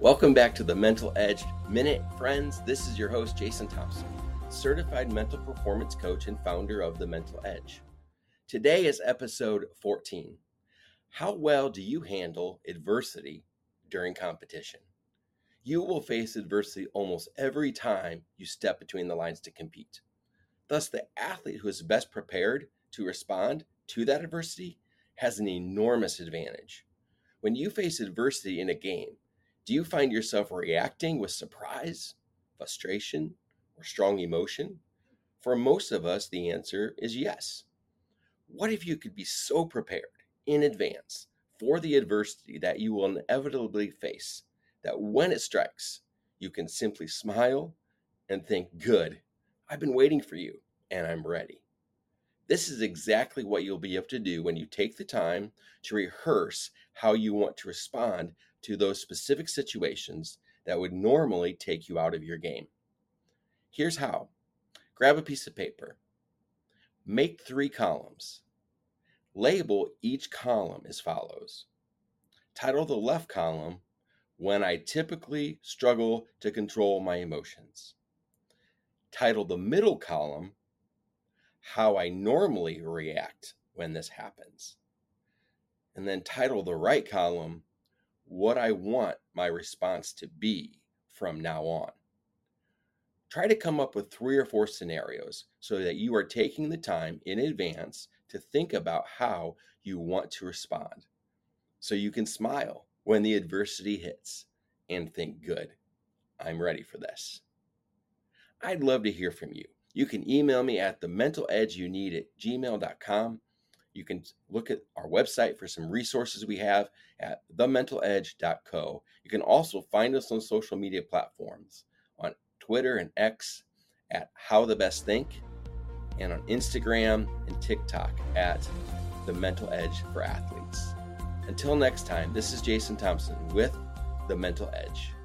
Welcome back to the Mental Edge Minute, friends. This is your host, Jason Thompson, certified mental performance coach and founder of The Mental Edge. Today is episode 14. How well do you handle adversity during competition? You will face adversity almost every time you step between the lines to compete. Thus, the athlete who is best prepared to respond to that adversity has an enormous advantage. When you face adversity in a game, do you find yourself reacting with surprise, frustration, or strong emotion? For most of us, the answer is yes. What if you could be so prepared in advance for the adversity that you will inevitably face that when it strikes, you can simply smile and think, good, I've been waiting for you and I'm ready. This is exactly what you'll be able to do when you take the time to rehearse how you want to respond to those specific situations that would normally take you out of your game. Here's how. Grab a piece of paper. Make 3 columns. Label each column as follows. Title the left column, When I Typically Struggle to Control My Emotions. Title the middle column, How I Normally React When This Happens. And then title the right column, What I Want My Response to Be from Now on. Try to come up with 3 or 4 scenarios so that you are taking the time in advance to think about how you want to respond. So you can smile when the adversity hits and think, good, I'm ready for this. I'd love to hear from you. You can email me at thementaledyouneed@gmail.com. You can look at our website for some resources we have at thementaledge.co. You can also find us on social media platforms on Twitter and X at HowTheBestThink, and on Instagram and TikTok at The Mental Edge for Athletes. Until next time, this is Jason Thompson with The Mental Edge.